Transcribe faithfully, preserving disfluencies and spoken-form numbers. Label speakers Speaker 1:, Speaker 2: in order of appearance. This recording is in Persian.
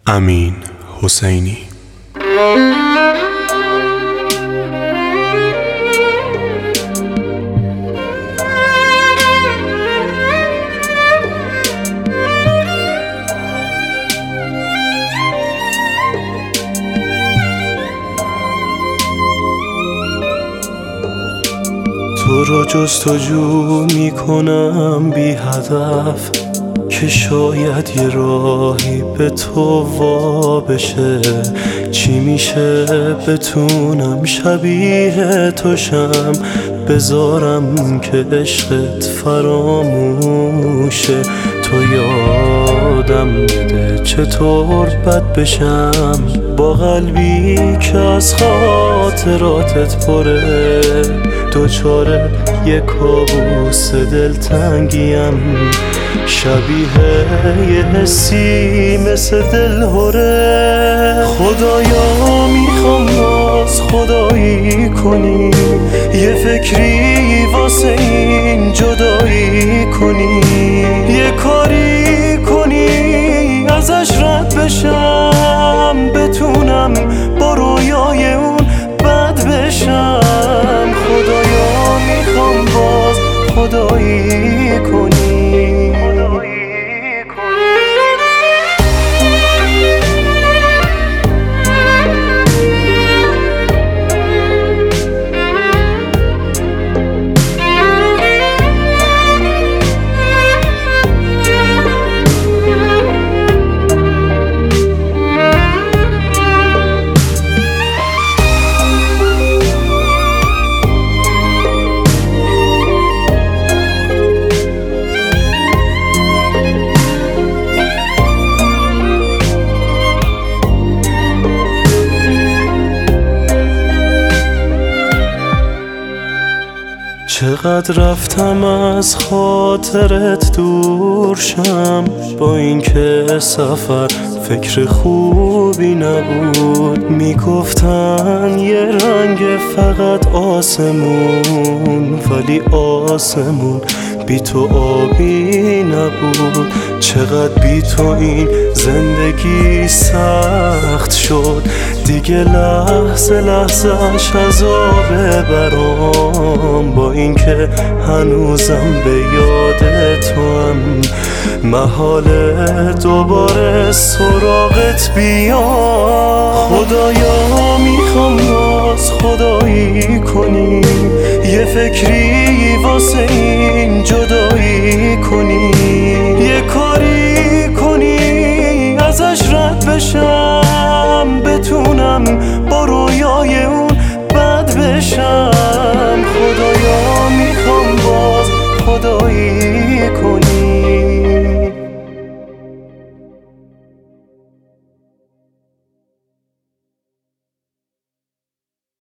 Speaker 1: امین حسینی.
Speaker 2: تو رو جستجو میکنم بی هدف که شاید یه راهی به تو وا بشه. چی میشه بتونم شبیه توشم، بذارم که عشقت فراموشه. تو یادم بده چطور بد بشم با قلبی که از خاطراتت پره. دوچاره یه کابوس دلتنگیم، شبیه یه حسی مثل دلهوره. خدایا میخوام باز خدایی کنی، یه فکری واسه این جدایی کنی، یه کاری کنی ازش رد بشم، بتونم با رویای اون بد بشم. خدایا میخوام باز خدایی کنی. چقدر رفتم از خاطرت دور شم، با اینکه سفر فکر خوبی نبود. میگفتن یه رنگ فقط آسمون، ولی آسمون بی تو آبی نبود. چقدر بی تو این زندگی سخت شد، دیگه لحظه لحظهش عذابه برام. با اینکه هنوزم به یاد توام، محاله دوباره سراغت بیام. خدایا میخوام باز خدایی کنی، یه فکری واسه این جدایی کنی، یه کاری کنی ازش رد بشم، بتونم با رویای اون بد بشم.